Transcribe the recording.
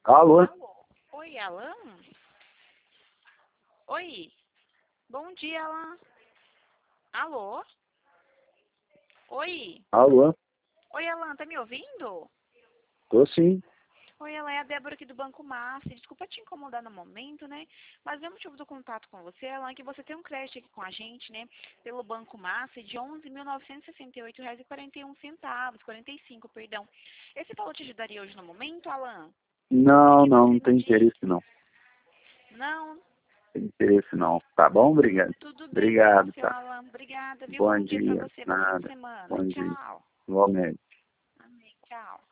Alô? Alô? Oi, Alan? Oi? Bom dia, Alan. Alô? Oi? Alô? Oi, Alan, tá me ouvindo? Tô sim. Oi, Alan, é a Débora aqui do Banco Master. Desculpa te incomodar no momento, né? Mas o motivo do contato com você, Alan, é que você tem um crédito aqui com a gente, né? Pelo Banco Master de R$ 11.968,41, 45, perdão. Esse valor te ajudaria hoje no momento, Alan? É Não, que não, você não me tem disse. interesse não. Não, Não tem interesse não. Tá bom? Obrigado. tudo bem então, Obrigado, seu tá. Alan. Obrigada, viu? Bom Bom dia pra dia. você, bom fim de Nada. semana. Bom dia. Tchau. Igualmente. Amém. Tchau.